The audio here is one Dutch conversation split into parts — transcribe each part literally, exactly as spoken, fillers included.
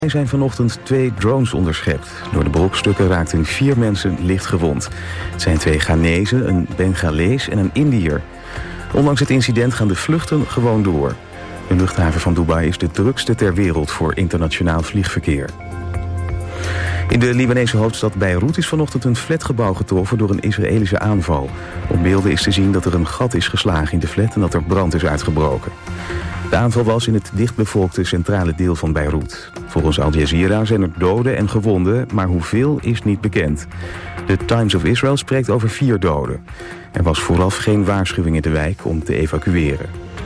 Er zijn vanochtend twee drones onderschept. Door de brokstukken raakten vier mensen licht gewond. Het zijn twee Ghanezen, een Bengalees en een Indiër. Ondanks het incident gaan de vluchten gewoon door. De luchthaven van Dubai is de drukste ter wereld voor internationaal vliegverkeer. In de Libanese hoofdstad Beirut is vanochtend een flatgebouw getroffen door een Israëlische aanval. Op beelden is te zien dat er een gat is geslagen in de flat en dat er brand is uitgebroken. De aanval was in het dichtbevolkte centrale deel van Beirut. Volgens Al Jazeera zijn er doden en gewonden, maar hoeveel is niet bekend. De Times of Israel spreekt over vier doden. Er was vooraf geen waarschuwing in de wijk om te evacueren.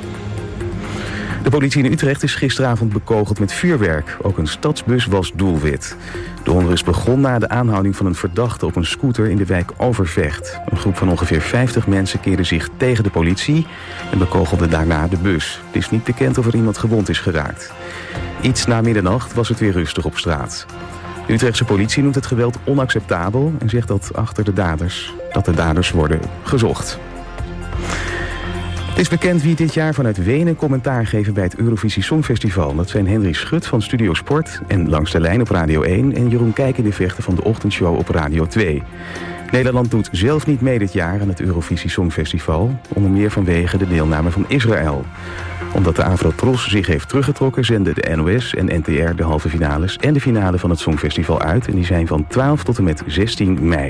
De politie in Utrecht is gisteravond bekogeld met vuurwerk. Ook een stadsbus was doelwit. De onrust begon na de aanhouding van een verdachte op een scooter in de wijk Overvecht. Een groep van ongeveer vijftig mensen keerde zich tegen de politie en bekogelde daarna de bus. Het is niet bekend of er iemand gewond is geraakt. Iets na middernacht was het weer rustig op straat. De Utrechtse politie noemt het geweld onacceptabel en zegt dat achter de daders, dat de daders worden gezocht. Het is bekend wie dit jaar vanuit Wenen commentaar geven bij het Eurovisie Songfestival. Dat zijn Henry Schut van Studio Sport en Langs de Lijn op Radio één... en Jeroen Kijk in de Vechten van de Ochtendshow op Radio twee. Nederland doet zelf niet mee dit jaar aan het Eurovisie Songfestival, onder meer vanwege de deelname van Israël. Omdat de Avrotros zich heeft teruggetrokken, zenden de N O S en N T R de halve finales en de finale van het Songfestival uit. En die zijn van twaalf tot en met zestien mei.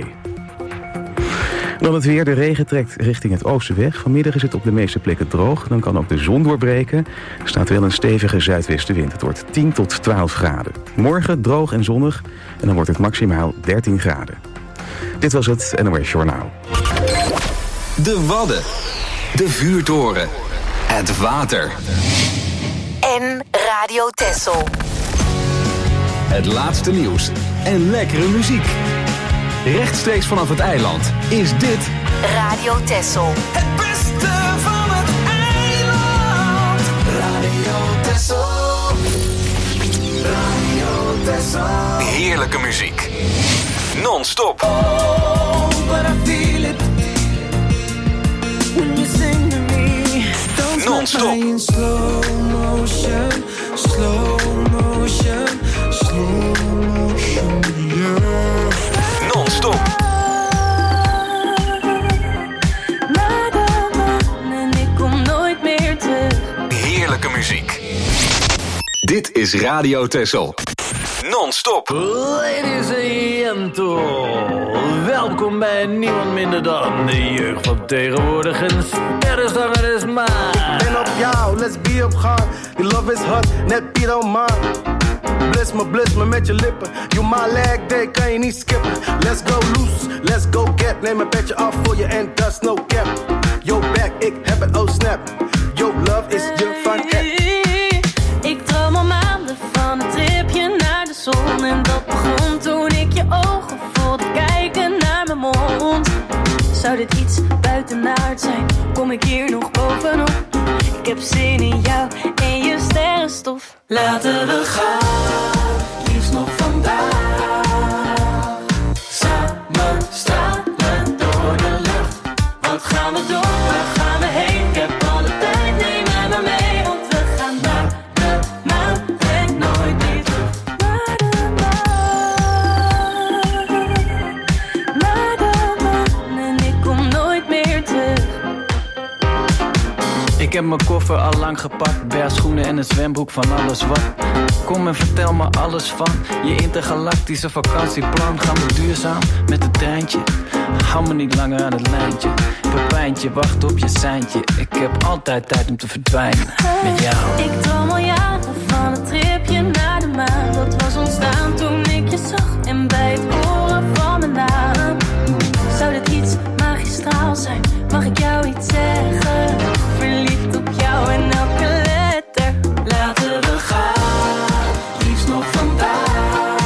Dan het weer. De regen trekt richting het oosten weg. Vanmiddag is het op de meeste plekken droog. Dan kan ook de zon doorbreken. Er staat wel een stevige zuidwestenwind. Het wordt tien tot twaalf graden. Morgen droog en zonnig. En dan wordt het maximaal dertien graden. Dit was het N O S Journaal. De Wadden. De Vuurtoren. Het water. En Radio Texel. Het laatste nieuws. En lekkere muziek. Rechtstreeks vanaf het eiland is dit Radio Texel. Het beste van het eiland. Radio Texel. Radio Texel. heerlijke muziek. Non-stop. Oh, but I feel it when you sing to me. Non-stop. In slow motion, slow motion, slow motion, yeah. Non-stop. En ik kom nooit meer terug. Heerlijke muziek. Dit is Radio Texel. Non-stop. Ladies and gentlemen, welkom bij niemand minder dan de jeugd van tegenwoordig. Een sterrenzanger is maar. Ben op jou, let's be op gang. Die love is hot, net Piet man. Bliss me, bliss me met je lippen. You my leg day, kan je niet skippen. Let's go loose, let's go get. Neem een petje af voor je en dat is no cap. Yo back, ik heb het, oh snap. Yo love is je van het. Ik droom al maanden van een tripje naar de zon. En dat begon toen ik je ogen voelde kijken naar mijn mond. Zou dit iets buitenaard zijn? Kom ik hier nog bovenop? Ik heb zin in jou en je sterrenstof. Laten we gaan, liefst nog vandaag. Samen stralen door de lucht. Wat gaan we doen? Waar gaan we heen? Ik heb alle tijd, neem mij maar mee. Want we gaan naar de maan en nooit meer terug. Naar de maan, naar de maan. En ik kom nooit meer terug. Ik heb mijn koffer al lang gepakt, bergschoenen en een zwembroek van alles wat. Kom en vertel me alles van je intergalactische vakantieplan. Gaan we duurzaam met het treintje? Hou me niet langer aan het lijntje. Pepijntje, wacht op je seintje. Ik heb altijd tijd om te verdwijnen met jou. Ik droom al jaren van een tripje naar de maan. Dat was ontstaan toen ik je zag en bij het horen van mijn naam. Zou dit iets magistraal zijn? Mag ik jou iets zeggen? Verliefd op jou en elke letter. Laten we gaan, liefst nog vandaag.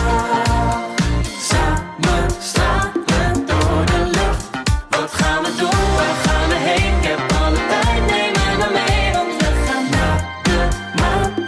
Samen stralen door de lucht. Wat gaan we doen? Waar gaan we heen? Ik heb alle tijd, neem mij maar mee. Want we gaan naar de maan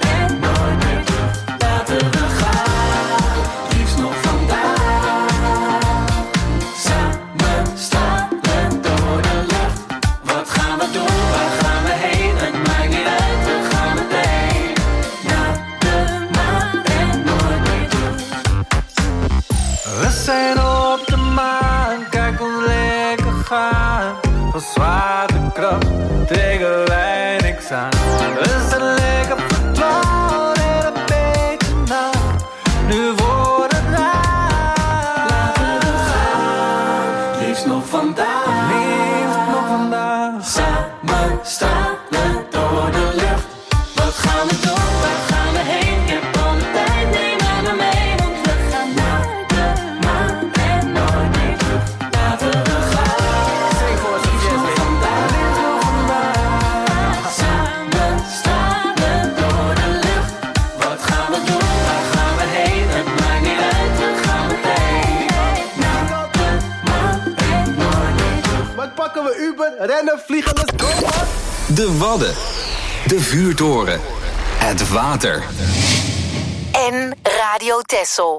zijn op de maan, kijk ons lekker gaan. Van zwaartekracht tegen wij niks aan. We zijn lekker verdwaald in een beetje nacht. Nu wordt het raar. Laten we gaan, liefst nog vandaag. Liefst nog vandaag. Samen staan we door de lucht. Wat gaan we doen? Waar gaan we heen? Ik heb al de tijd, neem mij maar mee. Want we gaan naar de maan en nooit meer terug. Laten we gaan. Zing voor ons, liefst nog vandaag. Liefst nog vandaag. Samen staan we door de lucht. Wat gaan we doen? Waar gaan we heen? Het maakt niet uit, we gaan meteen. Naar de maan en nooit meer terug. Wat pakken we Uber, rennen, vliegen, let's go, man. De Wadden. De vuurtoren. Het water. En Radio Texel.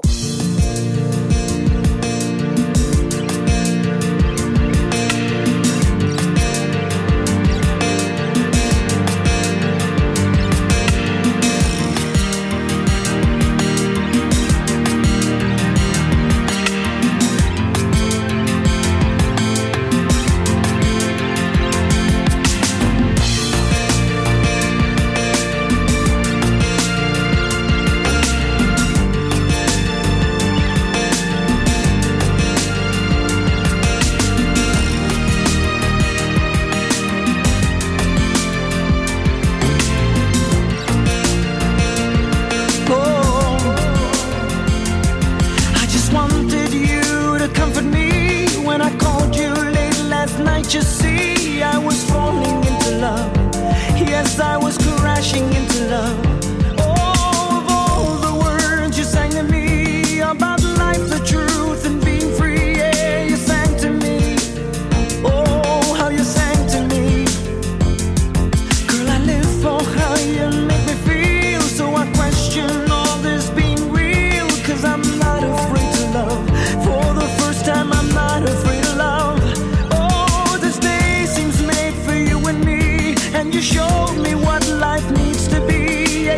You see, I was falling into love. Yes, I was crashing into love. Oh, of all the words you sang to me about life, the truth, and being free, yeah, you sang to me. Oh, how you sang to me. Girl, I live for how you make me feel. So I question all this being real. Cause I'm not afraid to love. For the first time, I'm not afraid of love. And you showed me what life needs to be.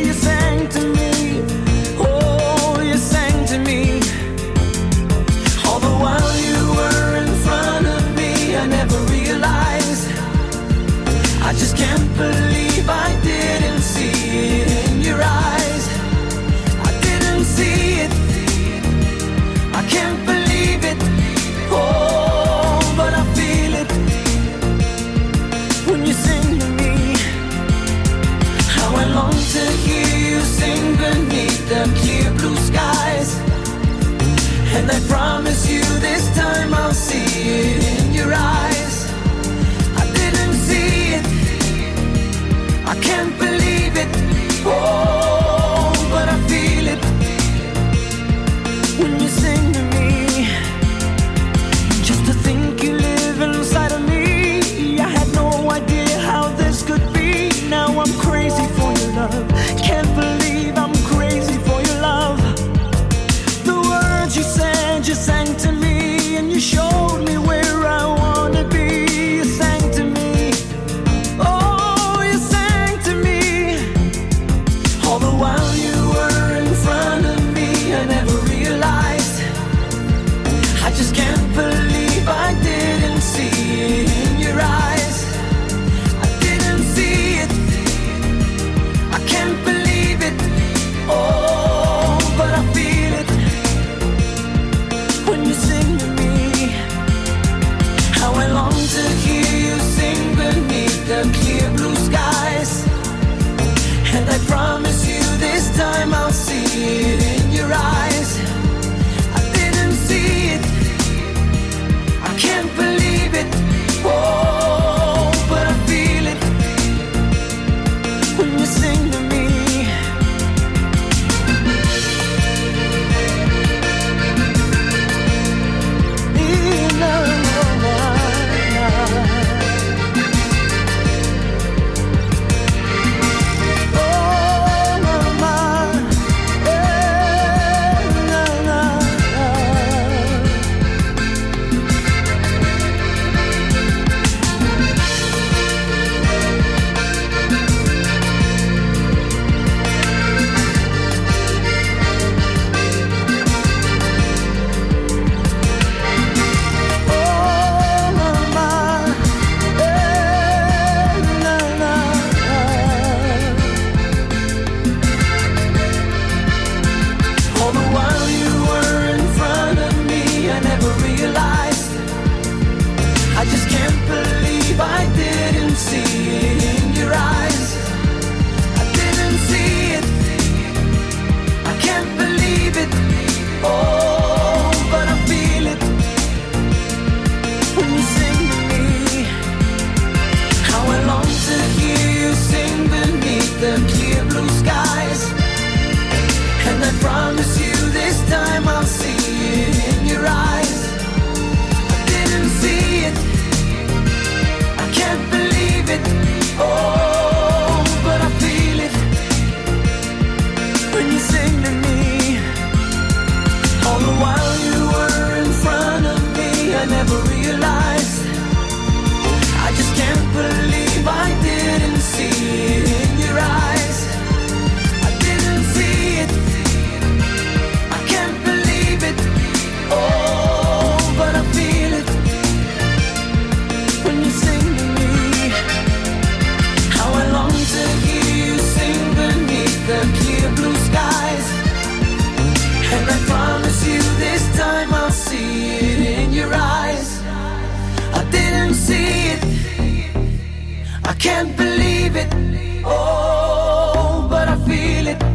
can't believe it. Oh, but I feel it.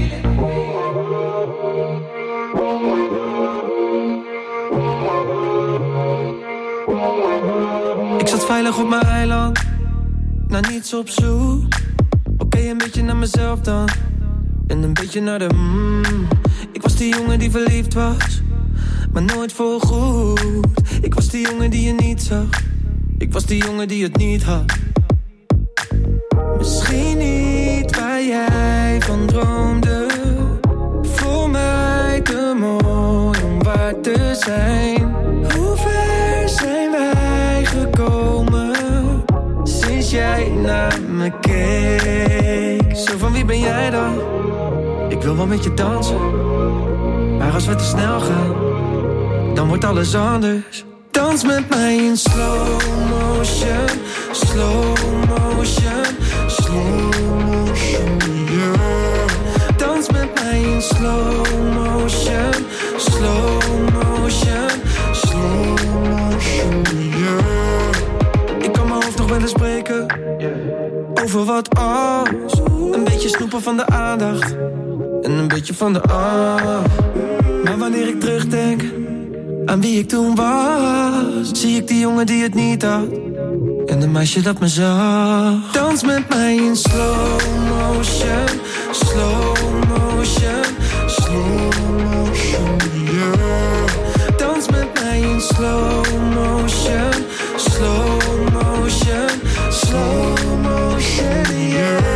Ik zat veilig op mijn eiland, naar niets op zoek. Oké, okay, een beetje naar mezelf dan. En een beetje naar de mm. Ik was die jongen die verliefd was, maar nooit voorgoed. Ik was die jongen die je niet zag. Ik was die jongen die het niet had. Misschien niet waar jij van droomde. Voor mij te mooi om waar te zijn. Hoe ver zijn wij gekomen sinds jij naar me keek? Zo van wie ben jij dan? Ik wil wel met je dansen, maar als we te snel gaan, dan wordt alles anders. Dans met mij in slow motion, slow motion, slow motion, yeah. Dans met mij in slow motion, slow motion, slow motion, yeah. Ik kan mijn hoofd nog wel eens breken, yeah. Over wat als. Een beetje snoepen van de aandacht en een beetje van de ah. Maar wanneer ik terugdenk aan wie ik toen was, zie ik die jongen die het niet had en een meisje dat me zag. Dans met mij in slow motion, slow motion, slow motion, yeah. Dans met mij in slow motion, slow motion, slow motion, yeah.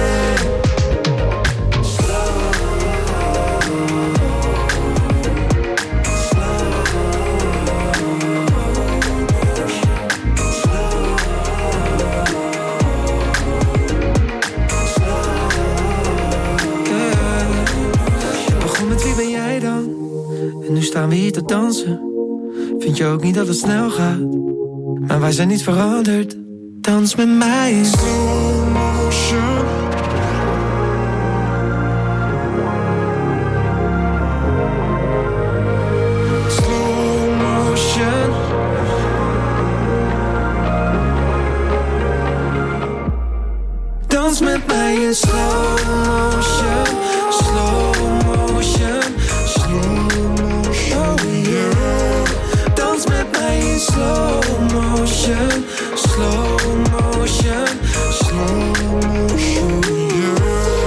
Nu staan we hier te dansen. Vind je ook niet dat het snel gaat? Maar wij zijn niet veranderd. Dans met mij in slow motion. Slow motion. Dans met mij in slow motion. Slow motion. Slow slow motion, slow motion, slow motion, yeah.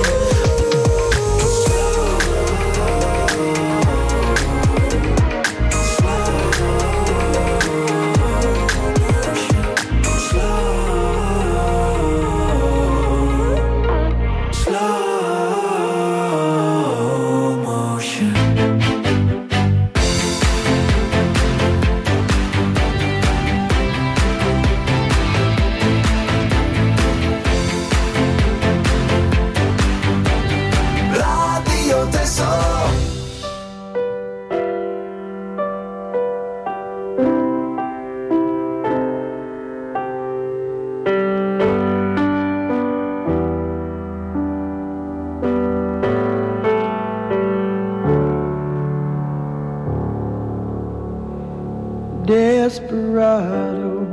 Desperado,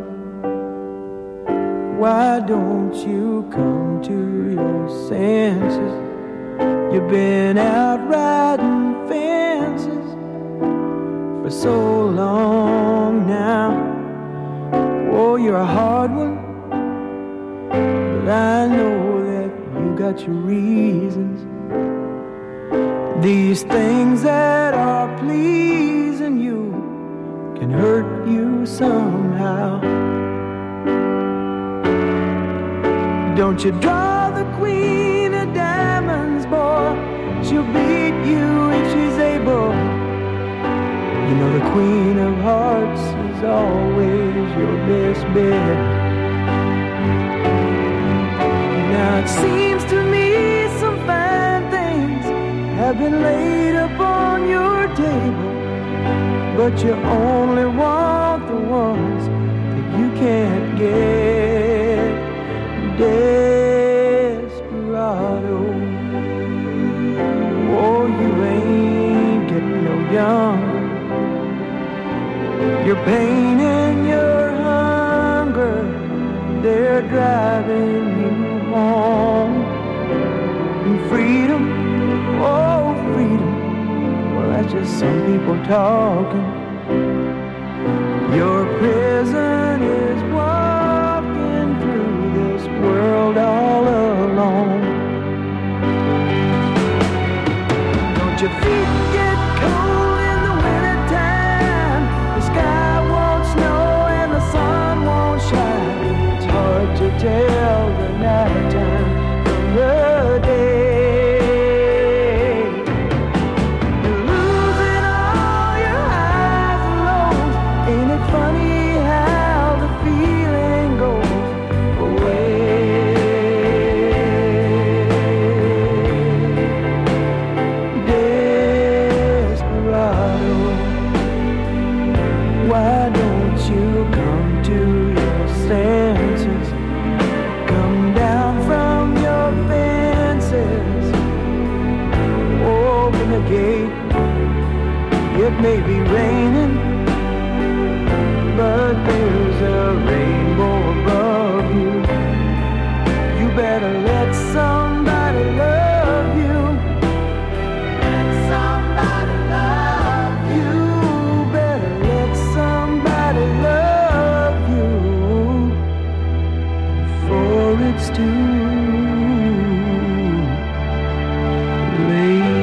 why don't you come to your senses? You've been out riding fences for so long now. Oh, you're a hard one, but I know that you got your reasons. These things that are pleasing you can hurt you somehow. Don't you draw the queen of diamonds, boy. She'll beat you if she's able. You know the queen of hearts is always your best bet. Now it seems to me some fine things have been laid upon your table, but you only want the ones that you can't get. Desperado, oh, you ain't getting no younger. Your pain and your hunger, they're driving you home. And freedom, oh freedom, well that's just some people talking. Your prison is walking through this world all alone. Don't your feet get cold in the wintertime? The sky won't snow and the sun won't shine. It's hard to tell the night time from the day. You're losing all your highs and lows. Ain't it funny how the feeling goes away? Desperado, why don't you come to your senses? Come down from your fences. Open the gate. It may be raining, but there's a rainbow above you. You better let somebody love you. Let somebody love you. Better let somebody love you before it's too late.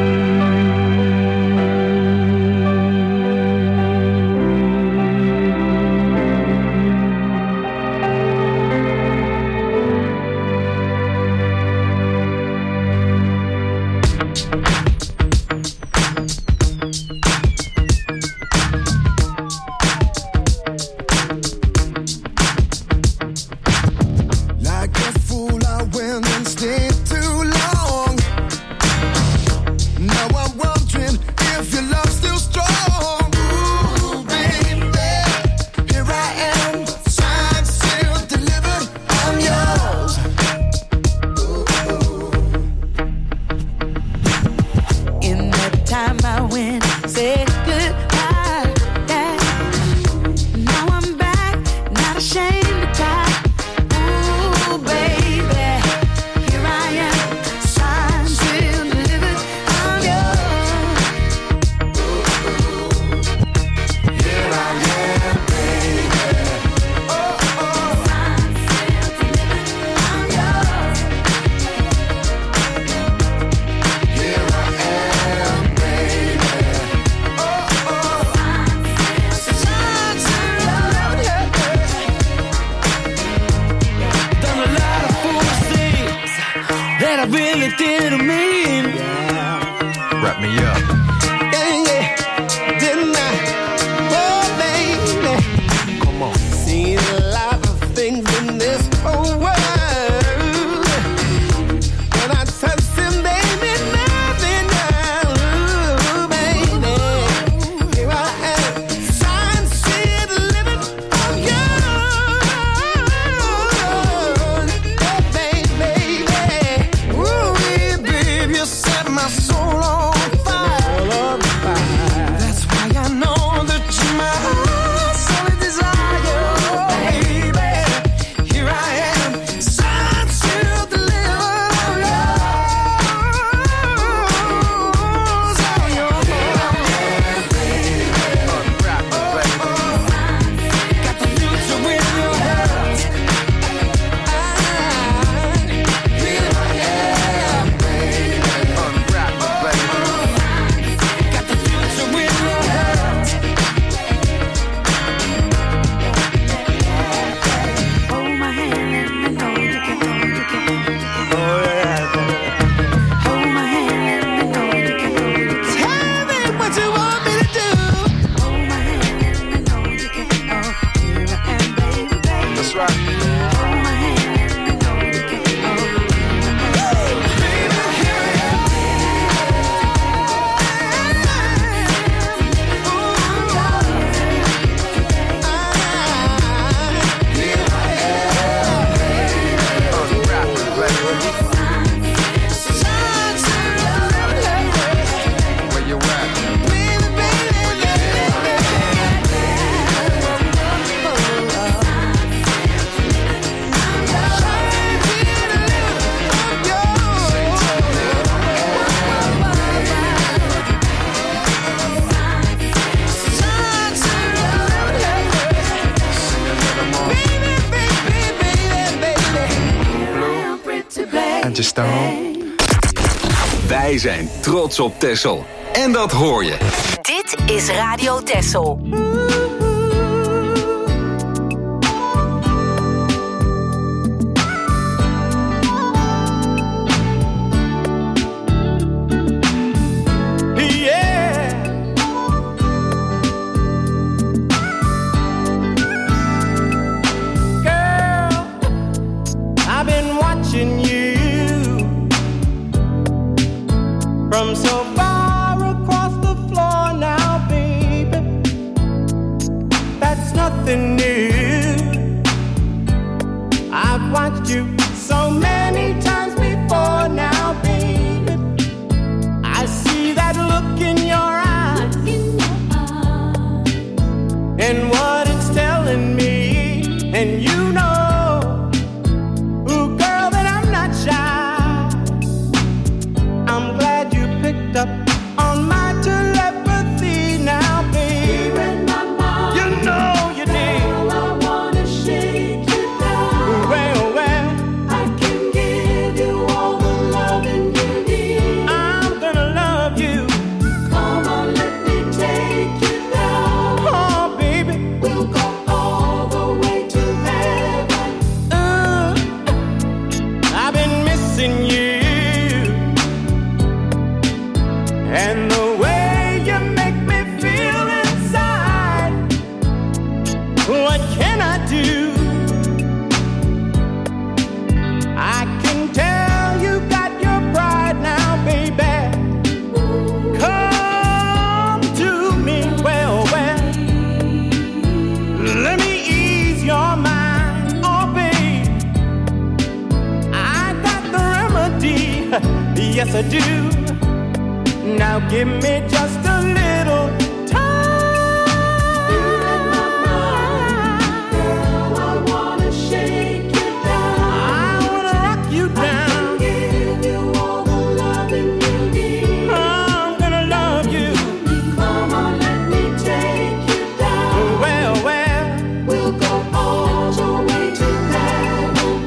beetje staan. Wij zijn trots op Texel. En dat hoor je. Dit is Radio Texel. From so far across the floor now, baby, that's nothing new. I've watched you so many times before now, baby. I see that look in your eyes, and what it's telling me, and you know, ooh, girl, that I'm not shy. I'm glad you picked up on my telepathy now, baby. You know you did. Girl, I wanna shake you down. Well, well, I can give you all the loving you need. I'm gonna love you. Come on, let me take you down. Oh, baby, we'll go all the way to heaven. Uh, I've been missing you. And the way you make me feel inside, what can I do? I can tell you got your pride now, baby. Come to me, well, well. Let me ease your mind, oh, babe. I got the remedy, yes I do. Now give me just a little time. Girl, I wanna shake you down. I wanna rock you down. I can give you all the loving you need. I'm gonna love you. Come on, let me take you down. Well, well, we'll go all the way to heaven.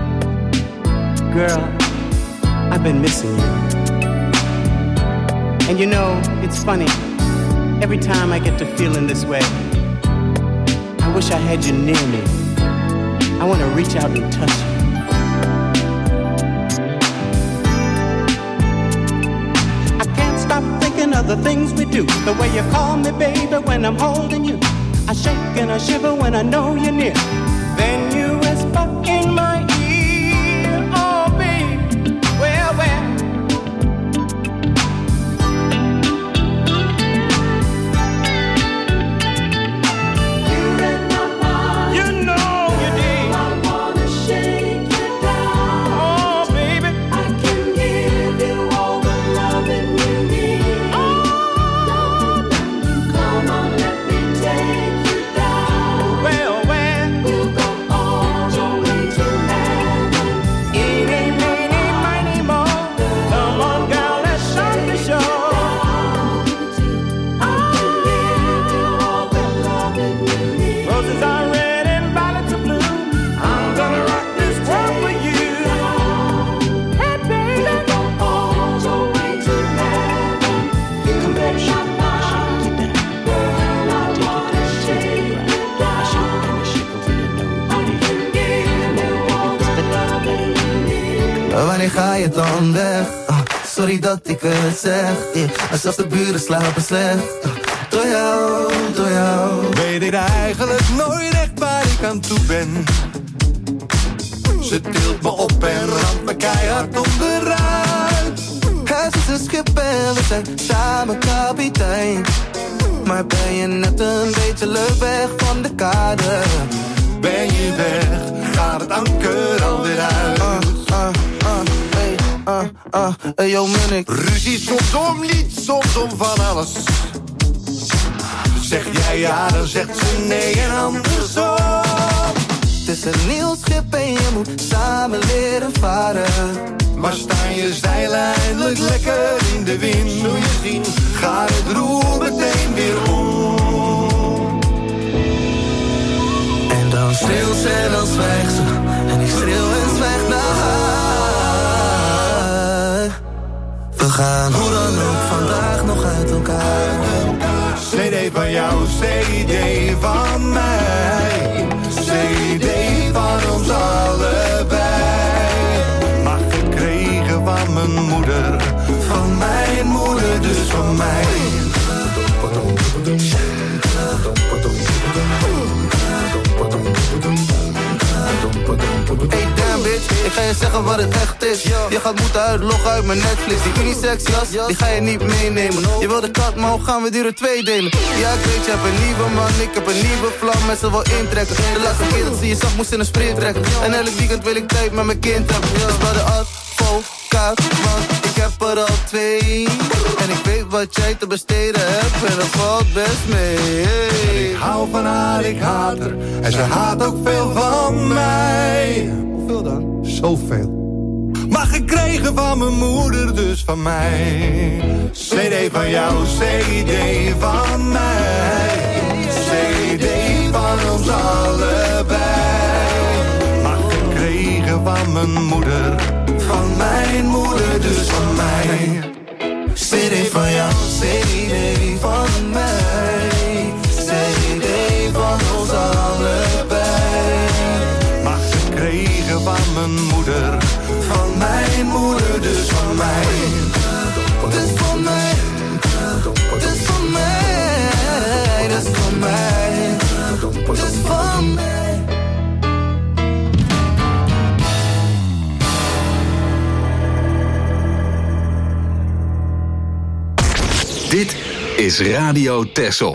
Girl, I've been missing you. And you know, it's funny, every time I get to feeling this way, I wish I had you near me. I want to reach out and touch you. I can't stop thinking of the things we do. The way you call me, baby, when I'm holding you. I shake and I shiver when I know you're near. Then you whisper in my ear, oh, baby, well, well. Wanneer ga je dan weg? Oh, sorry dat ik het zeg, yeah. Maar zelfs de buren slapen slecht, oh, door jou, door jou. Weet ik eigenlijk nooit echt waar ik aan toe ben. Ze tilt me op en ramt me keihard onderuit. Hij is een schip en we zijn samen kapitein. Maar ben je net een beetje leuk weg van de kade? Ben je weg, gaat het anker alweer uit. Uh, uh, uh, hey, uh, uh, hey, yo, Munnik. Ruzie soms om lied, soms om van alles. Zeg jij ja, dan zegt ze nee en andersom. Het is een nieuw schip en je moet samen leren varen. Maar staan je zeilen eindelijk lekker in de wind? Zul je zien, gaat het roer meteen weer om. En dan schreeuwt ze en dan zwijgt ze. En ik schreeuw en zwijg naar haar. van jou, C D van mij. C D van ons allebei. Maar gekregen van mijn moeder, van mijn moeder, dus van mij. Hey damn bitch, ik ga je zeggen wat het echt is. Je gaat moeten uitloggen uit mijn Netflix. Die unisex jas, die ga je niet meenemen. Je wil de kat, maar hoe gaan we die er twee delen? Ja ik weet, je hebt een nieuwe man, ik heb een nieuwe vlam. Met ze wil intrekken. De laatste keer dat ze je zag, moest in een sprint trekken. En elk weekend wil ik tijd met mijn kind hebben. Dus bij de advocaat, want ik heb er al twee. En ik weet wat jij te besteden hebt en dat valt best mee. Ik hou van haar, ik haat haar. En ze haat ook veel van mij. Hoeveel dan? Zoveel. Maar gekregen van mijn moeder, dus van mij. C D van jou, C D van mij. C D van ons allebei. Maar gekregen van mijn moeder, van mijn moeder, dus van mij. C D van jou, C D van mij. C D van ons allebei. Maar gekregen van mijn moeder, van mijn moeder, dus van mij. Dus van mij, dus van mij, dus van mij, dus van mij. Dit is Radio Texel.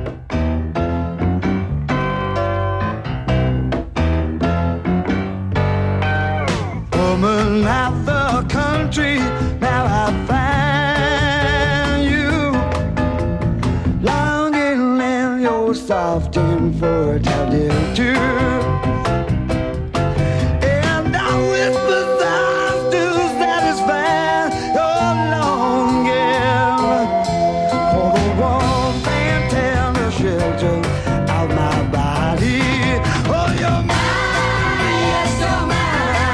Woman out the country, now I find you longing in your soft and fertile too. And I whisper songs to satisfy your longing for the warmth and tender shelter of my body. Oh, you're mine, yes, you're mine.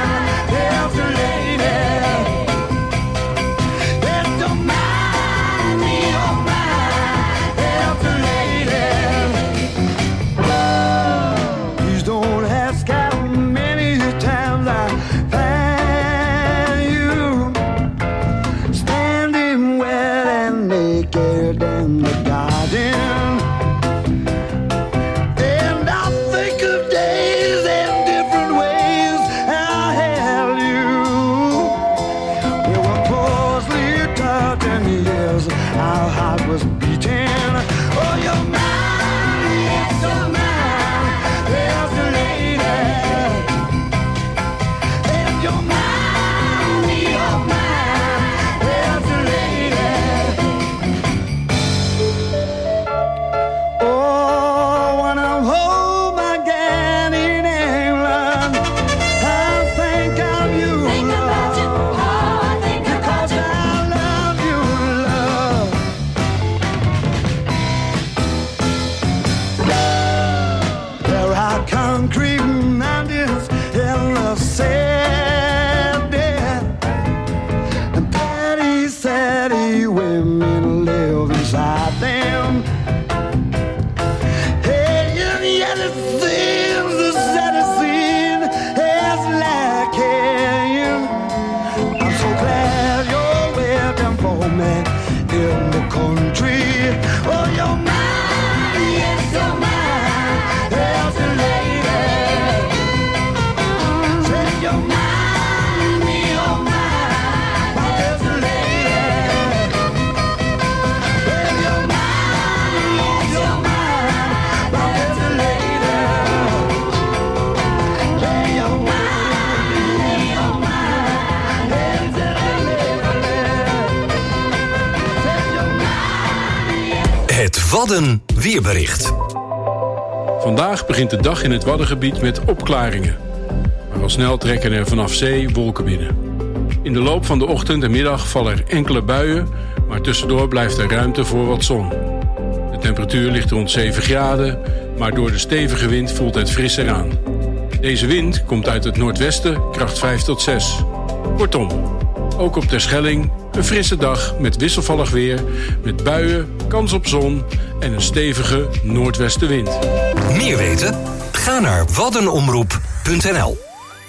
Wadden weerbericht. Vandaag begint de dag in het Waddengebied met opklaringen. Maar al snel trekken er vanaf zee wolken binnen. In de loop van de ochtend en middag vallen er enkele buien, maar tussendoor blijft er ruimte voor wat zon. De temperatuur ligt rond zeven graden, maar door de stevige wind voelt het frisser aan. Deze wind komt uit het noordwesten, kracht vijf tot zes. Kortom, ook op Terschelling Een frisse dag met wisselvallig weer, met buien, kans op zon en een stevige noordwestenwind. Meer weten? Ga naar waddenomroep punt n l.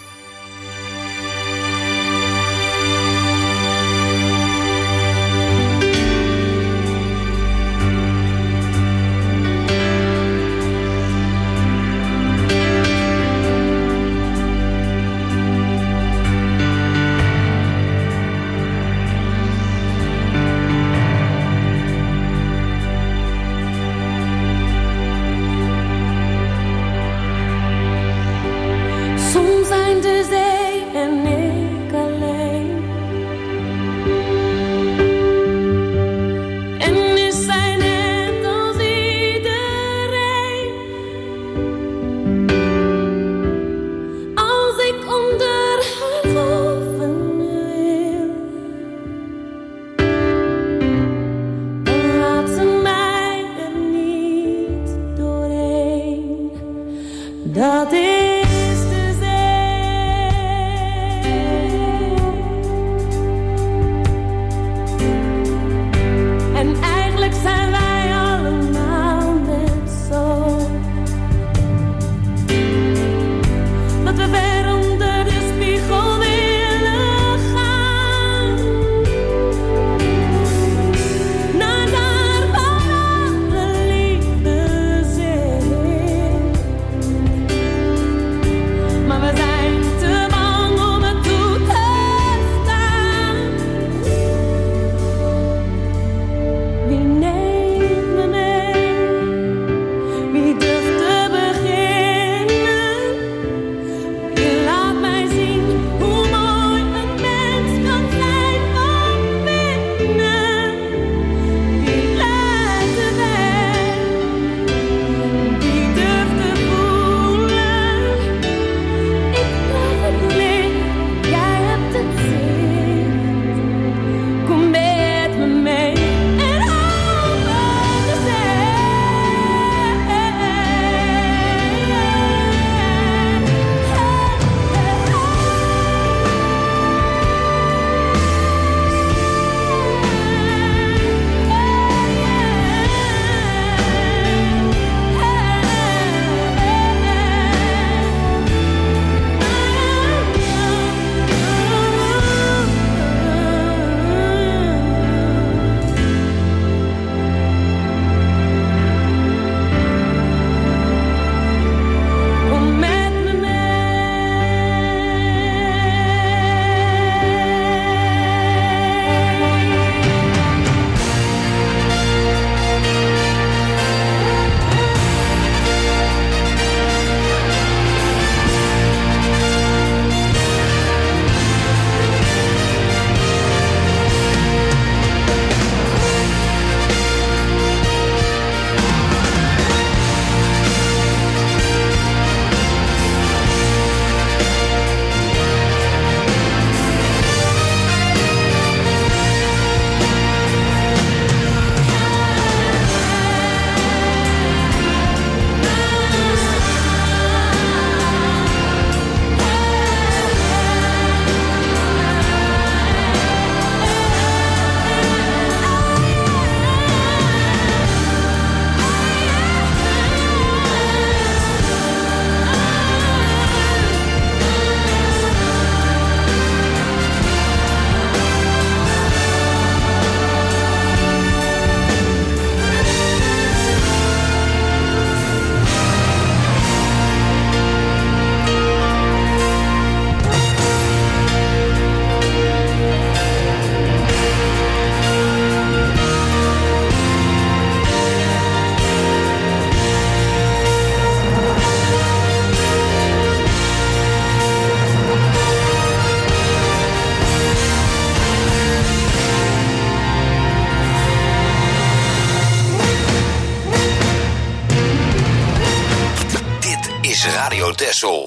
Radio Texel.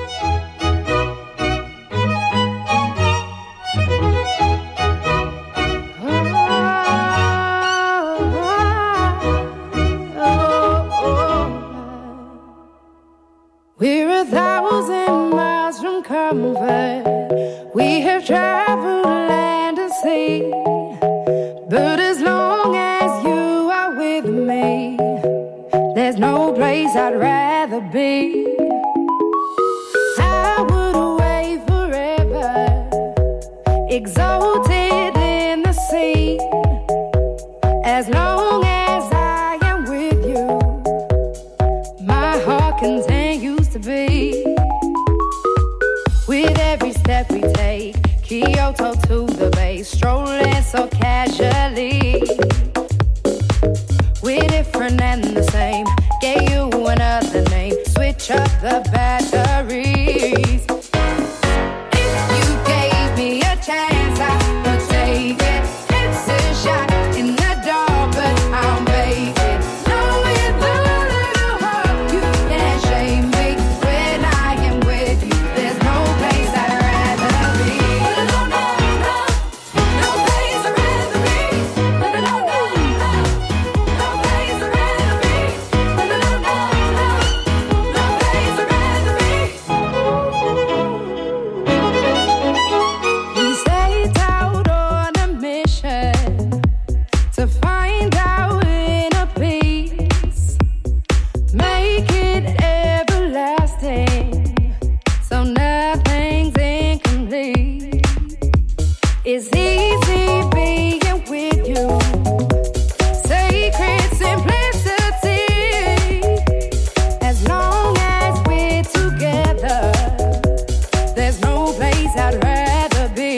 We're a thousand miles from comfort. We have traveled land and sea. there's no place I'd rather be. I would away forever, exalted in the sea. As long as I am with you, my heart continues to beat. With every step we take, Kyoto to the bay, strolling so casually. We're different and the same, gave you another name, switch up the batteries. If you gave me a chance, I would take it. It's a shot in the dark, but I'll make it. Knowing the little heart, you can't shame me. When I am with you, there's no place I'd rather be. No, no, no, no place I'd rather be. No, no, no, no, no place I'd rather be. No, no, no, no, no place I'd rather be. We set out on a mission to find our inner peace, make it everlasting, so nothing's incomplete. It's easy being with you, sacred simplicity. As long as we're together, there's no place I'd rather be.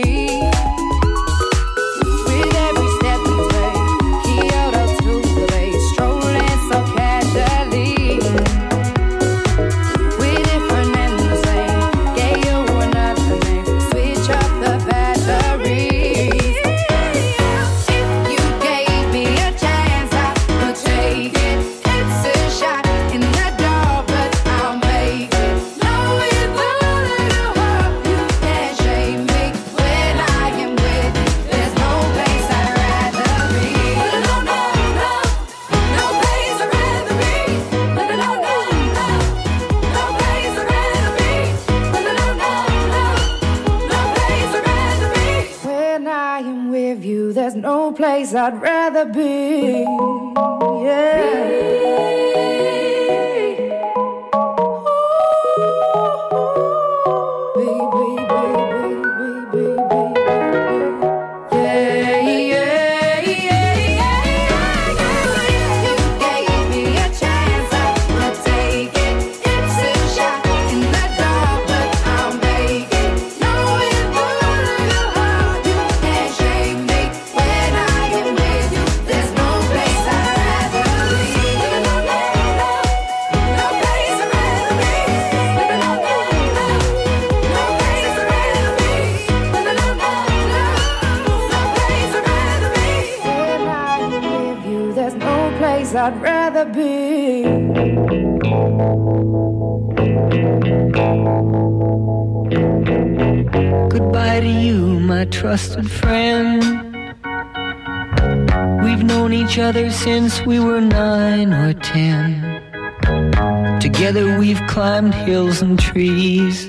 With every step we take, Kyoto to the bay, strolling so casually. We're different and the same, gave you another name, switch up the batteries. If you gave me a chance, I would take it. It's a shot in the dark, but I'll make it. Knowing the little heart, you can't shame me. When I am with you, there's no place I'd rather be. No, no, no, no place I'd rather be. No, no, no, no, no place I'd rather be. No, no, no, no, no place I'd rather be. When I am with you, there's no place I'd rather be. I'd rather be. Goodbye to you, my trusted friend. We've known each other since we were nine or ten. Together we've climbed hills and trees,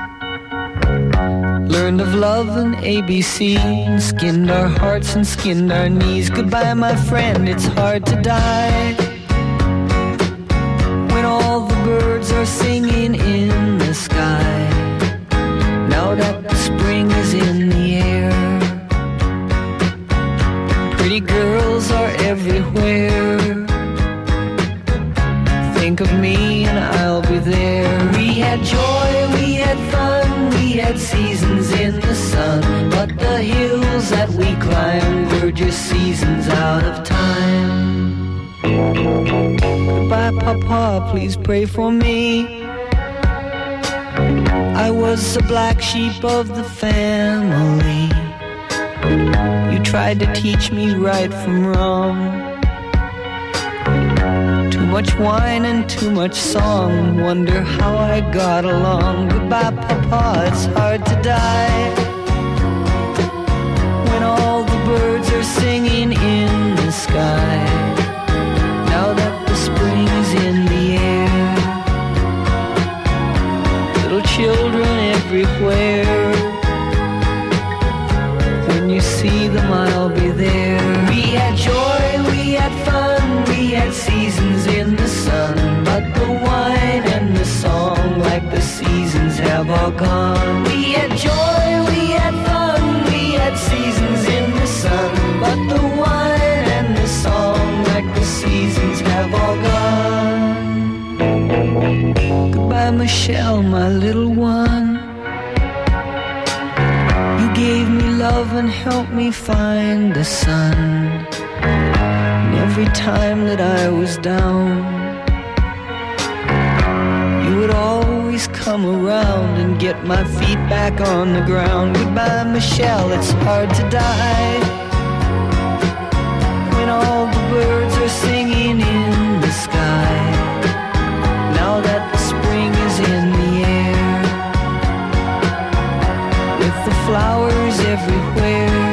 learned of love and A B C, and skinned our hearts and skinned our knees. Goodbye, my friend, it's hard to die when all the birds are singing in the sky. Now that the spring is in the air, pretty girls are everywhere. Think of me and I'll be there. We had joy, we had fun, we had seasons in the sun, but the hills that we climbed were just seasons out of time. Goodbye, Papa, please pray for me. I was the black sheep of the family. You tried to teach me right from wrong. Too much wine and too much song, wonder how I got along. Goodbye, Papa, it's hard to die when all the birds are singing in the sky. Now that the spring is in the air, little children everywhere. When you see them, I'll be there. We had joy, we had fun, we had seasons in the sun, Goodbye, Michelle, my little one. You gave me love and helped me find the sun. And every time that I was down, you would always come around and get my feet back on the ground. Goodbye, Michelle, it's hard to die when all the birds are singing in the sky. Now that the spring is in the air, with the flowers everywhere,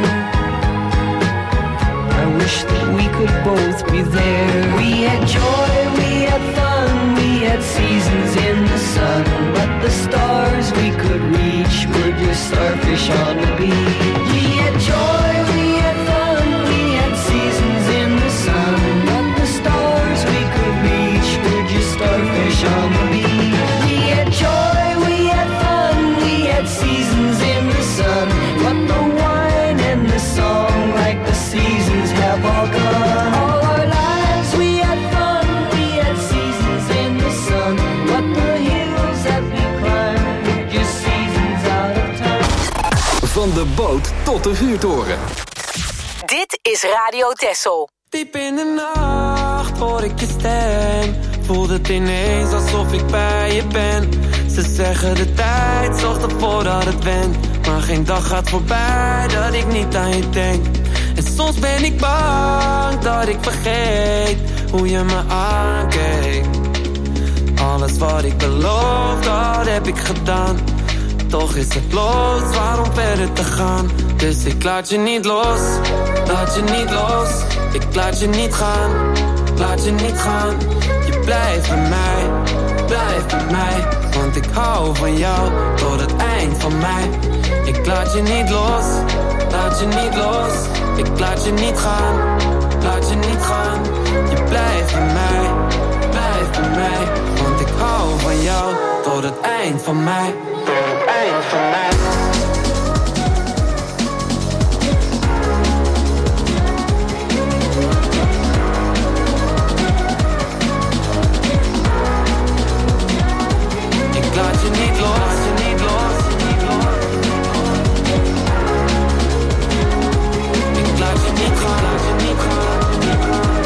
I wish that we could both be there. We had joy, we had fun, we had seasons in the sun, but the stars we could reach were just starfish on the beach. We had joy, we had fun, we had seasons in the sun, but the stars we could reach were just starfish on the beach. We had joy, we had fun, we had seasons in the sun, but the wine and the song, like the seasons, have all gone. All our lives we had fun, we had seasons in the sun, but the hills that we climbed were just seasons out of time. Van de boot tot de vuurtoren. Dit is Radio Texel. Diep in de nacht hoor ik je stem. Voelt het ineens alsof ik bij je ben. Ze zeggen de tijd zorgt ervoor dat het went, maar geen dag gaat voorbij dat ik niet aan je denk. En soms ben ik bang dat ik vergeet hoe je me aankeek. Alles wat ik beloof, dat heb ik gedaan. Toch is het los, waarom verder te gaan? Dus ik laat je niet los, laat je niet los. Ik laat je niet gaan, laat je niet gaan. Je blijft bij mij, blijf bij mij. Want ik hou van jou tot het eind van mij. Ik laat je niet los, laat je niet los. Ik laat je niet gaan, laat je niet gaan. Je blijft bij mij, blijf bij mij. Want ik hou van jou tot het eind van mij. Tot het eind van mij. Ik laat je niet los, je niet los, niet los. Ik laat je niet gaan, laat je niet gaan, niet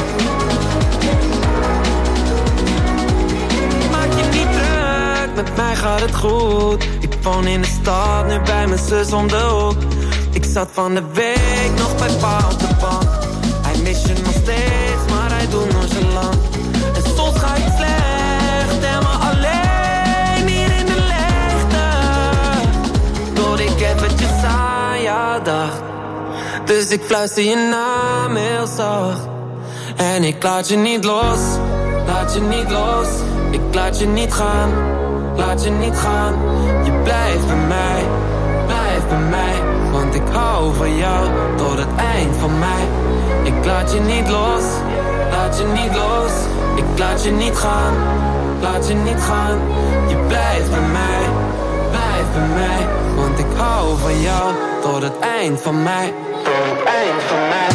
gaan. Maak je niet druk, met mij gaat het goed. Ik woon in de stad, nu bij mijn zus om de hoek. Ik zat van de week nog bij pa op de bank. Hij mist je nog steeds, maar hij doet nonchalant. En soms ga ik slecht en maar alleen hier in de leegte. Tot ik eventjes aan jou dacht. Dus ik fluister je naam heel zacht. En ik laat je niet los, laat je niet los. Ik laat je niet gaan, laat je niet gaan. Je blijft bij mij, blijf bij mij. Want ik hou van jou tot het eind van mij. Ik laat je niet los, laat je niet los. Ik laat je niet gaan, laat je niet gaan. Je blijft bij mij, blijf bij mij. Want ik hou van jou tot het eind van mij. Tot het eind van mij.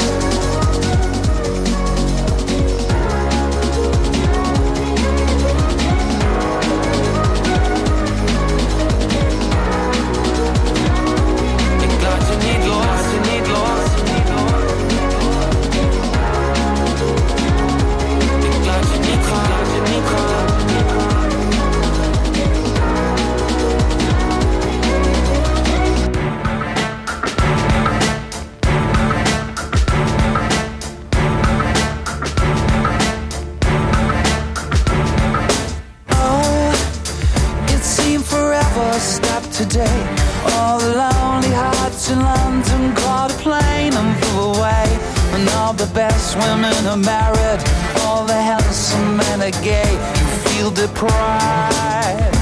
Today, all the lonely hearts in London caught a plane and flew away. And all the best women are married, all the handsome men are gay. You feel deprived.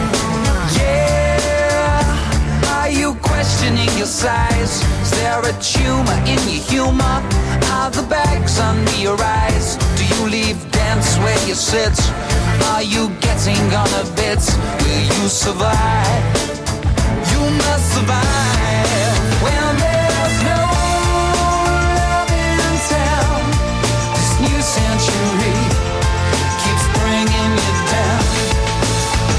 Yeah, are you questioning your size? Is there a tumor in your humor? Are the bags under your eyes? Do you leave dance where you sit? Are you getting on a bit? Will you survive? You must survive when there's no love in town. This new century keeps bringing you down.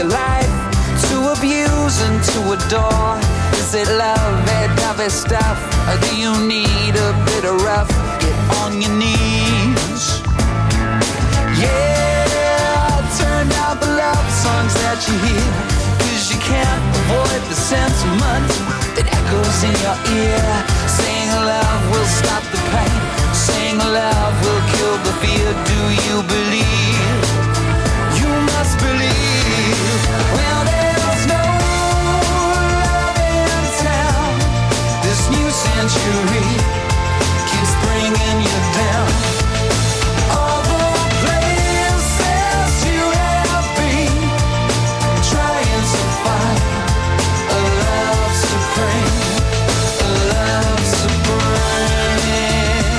your life, to abuse and to adore? Is it love, that dovey stuff, or do you need a bit of rough? Get on your knees. Yeah, turn out the love songs that you hear, 'cause you can't avoid the sentiment that echoes in your ear. Saying love will stop the pain, saying love will kill the fear. Do you believe? You must believe. Well, there's no love in town. This new century keeps bringing you down. All the places you have been, trying to find a love supreme, a love supreme.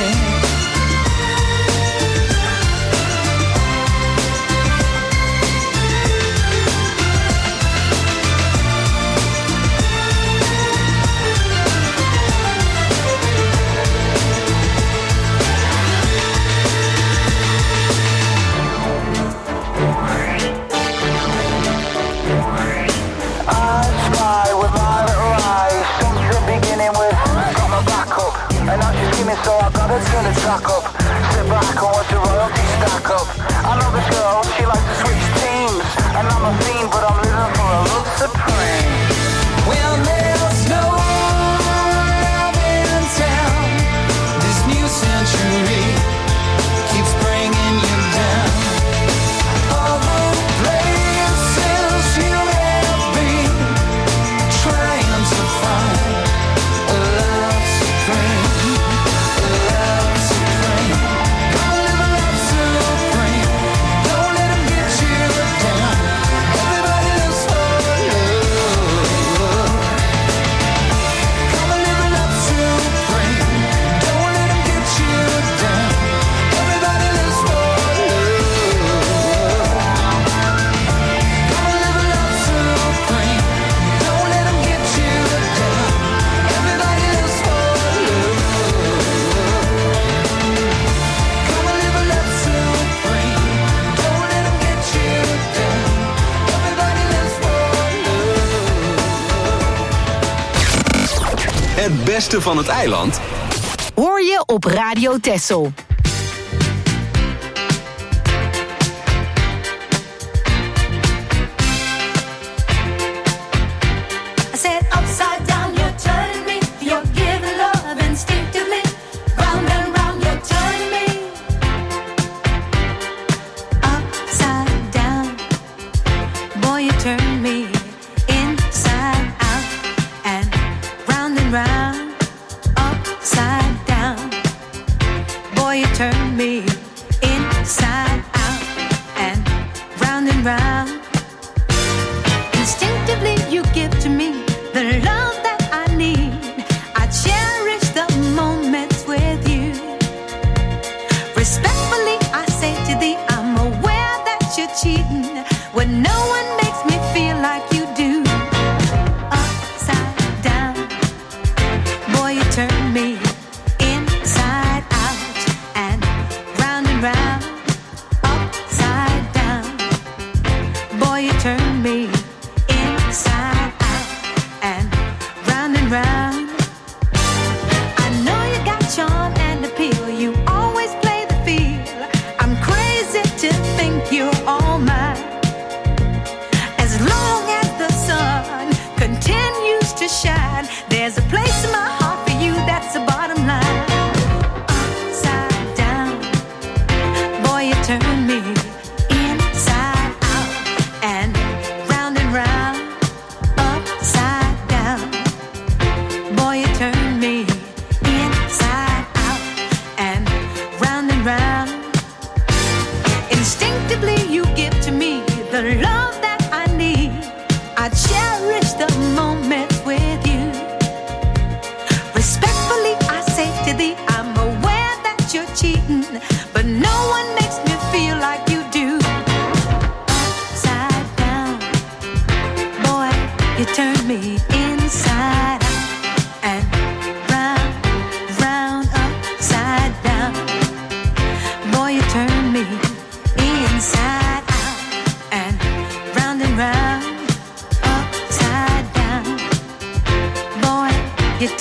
So I gotta turn the track up, sit back and watch the royalty stack up. I know this girl, she likes to switch teams, and I'm a fiend, but I'm living for a love supreme. Well, there's no love in town. This new century keeps bringing you down. All the places you have been, trying to find a love supreme. Het beste van het eiland hoor je op Radio Texel. I said upside down, you're turning me. You're giving love instinctively. Round and round, you're turning me. Upside down, boy, you turn me inside out and round and round. Upside down, boy, you turn me inside out and round and round. Instinctively, you give to me the love that I need. I cherish the moments with you. Respectfully, I say to thee, I'm aware that you're cheating when no one makes me feel like you do. Upside down, boy, you turn me inside out and round and round. Upside down, boy, you turn me inside out and round and round. I know you got charm and appeal. You always play the field. I'm crazy to think you're all mine. As long as the sun continues to shine, there's a place in my heart for you. That's the bottom line. Upside down, boy, you turn me inside out and round and round. Upside down, boy, you turn me inside out and round and round. Instinctively, you give to me the love that I need. I cherish the moments with you.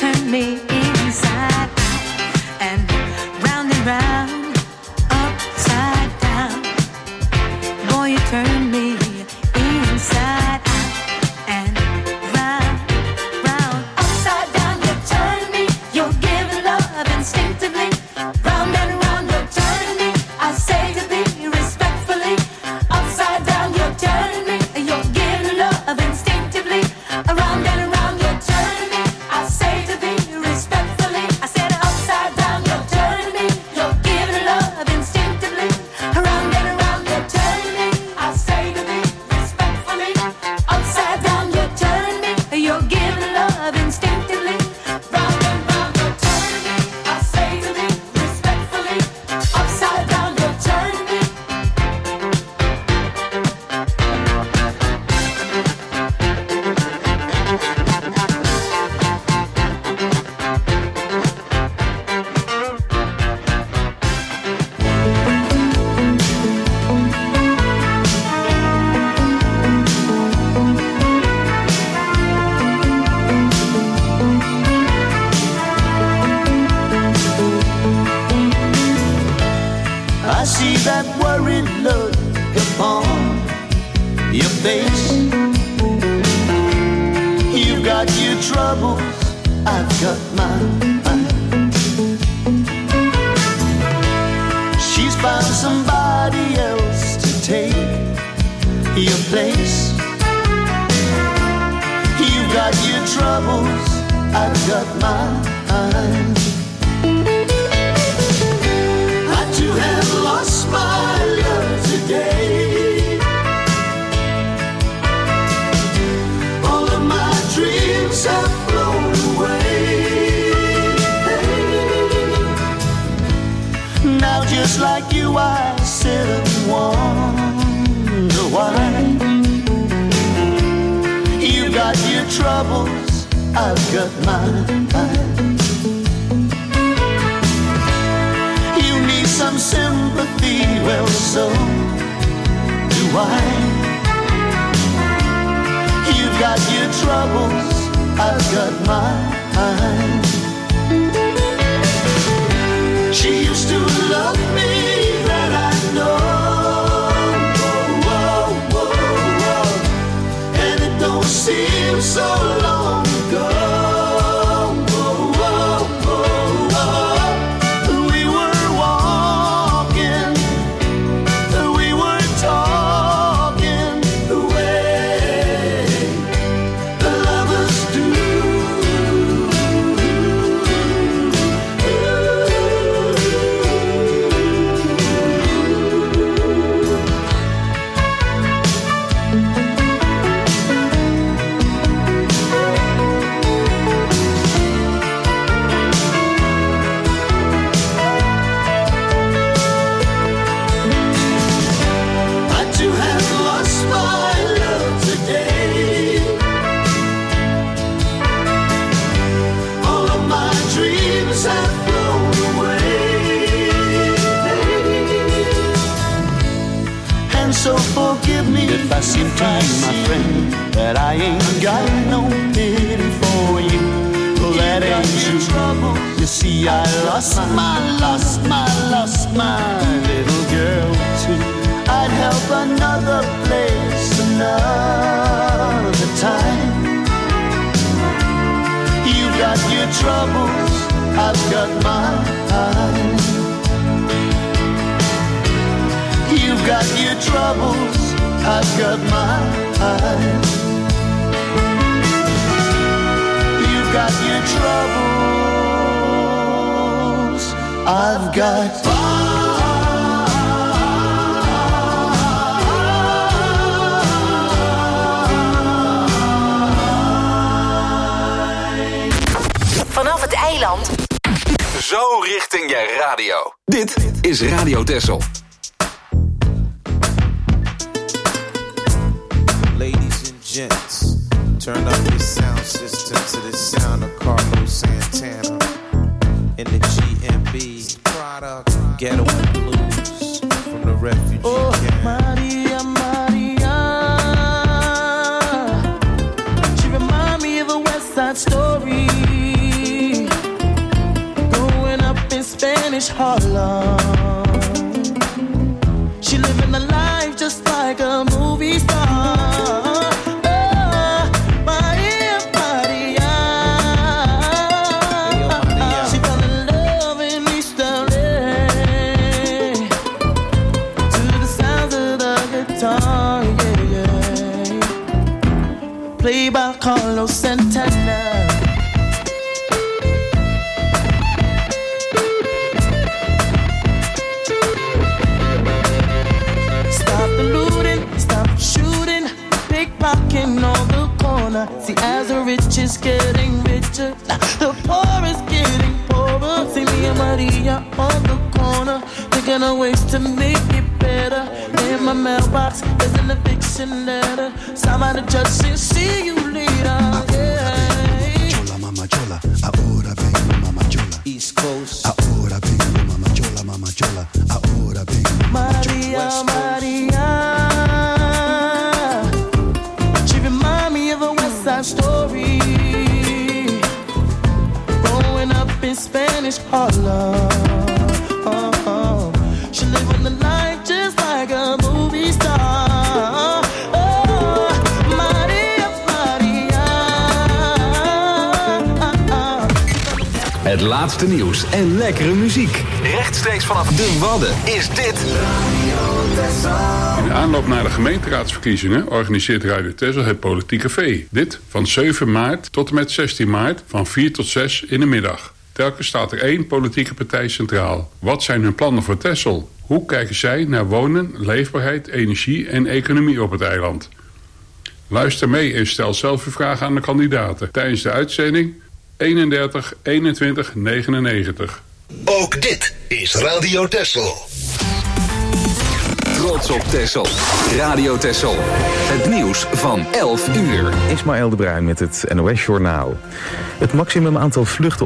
turn me inside out and round and round, upside down. Boy, you turn me inside out and round, round, upside down. You turn me, you're giving love instinctively. Round and round, you're turning me. I say to thee respectfully, upside down, you're turning me. You're giving love instinctively. Around and around, you're turning me. I say to thee respectfully. I said upside down, you're turning me. You're giving love instinctively. Around and around, you're turning me. I say to thee respectfully. Upside down, you're turning me. You're giving love instinctively. Round and round, you're turning me. I say to thee respectfully. Upside down, you're turning me. I see that worried look upon your face. You've got your troubles, I've got mine. She's found somebody else to take your place. You've got your troubles, I've got mine. I too have lost my love today. All of my dreams have flown away. Now just like you I sit and wonder why. You've got your troubles, I've got mine. You need some sympathy, well so do I. You've got your troubles, I've got mine. She used to love me, that I know. Whoa, whoa, whoa. And it don't seem so long ago. Whoa, whoa, whoa, whoa. We were walking, we were talking the way the lovers do. I too have lost my love today. All of my dreams have flown away. And so forgive me if I seem to you, my friend, that I ain't got no pity for you. Well, that ain't true. You see, I lost my, lost my, lost my little girl too. I'd help another place another time. You've got your troubles, I've got mine. You've got your troubles, I've got mine. You've got your troubles, I've got Vanaf het eiland. Zo richting je radio. Dit is Radio Texel. Ladies and gents, turn up your sound system to the sound of Carlos Santana in the G M B product Ghetto Blues from the refugee oh, camp. Maria, Maria, she remind me of a West Side Story. Spanish Harlem. She living a life just like a movie star. Oh, Maria, Maria. She fell in love in East L A to the sounds of the guitar, yeah, yeah. Played by Carlos Santana. Pickpocketing on the corner. See, as the rich is getting richer, the poor is getting poorer. See me and Maria on the corner, thinking of ways to make it better. In my mailbox, there's an eviction letter. Signed by the judge saying, see you later. Yeah. Chola, mama, chola. Ahora vengo, mama, chola. East Coast. Ahora vengo, mama, chola, mama, chola. Ahora vengo, mama, chola. Maria, Maria. Story growing up in Spanish Harlem. Oh, oh. She living the life just like a movie star. Oh, Maria, Maria. Het laatste nieuws en lekkere muziek. Rechtstreeks vanaf de Wadden is dit. In de aanloop naar de gemeenteraadsverkiezingen organiseert Radio Texel het Politiek Café. Dit van zeven maart tot en met zestien maart van vier tot zes in de middag. Telkens staat er één politieke partij centraal. Wat zijn hun plannen voor Texel? Hoe kijken zij naar wonen, leefbaarheid, energie en economie op het eiland? Luister mee en stel zelf uw vragen aan de kandidaten tijdens de uitzending eenendertig eenentwintig negenennegentig. Ook dit is Radio Texel. Trots op Texel. Radio Texel. Het nieuws van elf uur. Ismaël de Bruin met het N O S Journaal. Het maximum aantal vluchten